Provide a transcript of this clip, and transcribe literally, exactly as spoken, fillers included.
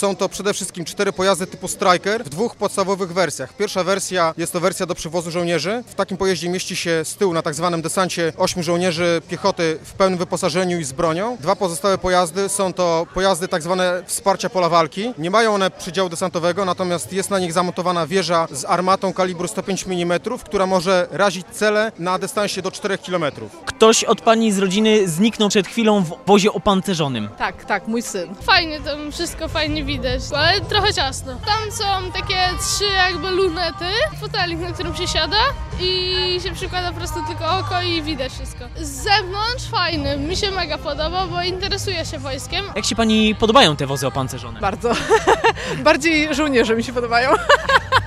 Są to przede wszystkim cztery pojazdy typu Striker w dwóch podstawowych wersjach. Pierwsza wersja jest to wersja do przywozu żołnierzy. W takim pojeździe mieści się z tyłu na tak zwanym desancie ośmiu żołnierzy piechoty w pełnym wyposażeniu i z bronią. Dwa pozostałe pojazdy są to pojazdy tak zwane wsparcia pola walki. Nie mają one przydziału desantowego, natomiast jest na nich zamontowana wieża z armatą kalibru sto pięć milimetrów, która może razić cele na dystansie do czterech kilometrów. Ktoś od pani z rodziny zniknął przed chwilą w wozie opancerzonym. Tak, tak, mój syn. Fajnie, tam wszystko fajnie widać, ale trochę ciasno. Tam są takie trzy jakby lunety, fotelik, na którym się siada i się przykłada po prostu tylko oko i widać wszystko. Z zewnątrz fajny, mi się mega podoba, bo interesuję się wojskiem. Jak się pani podobają te wozy opancerzone? Bardzo. Bardziej żołnierze mi się podobają.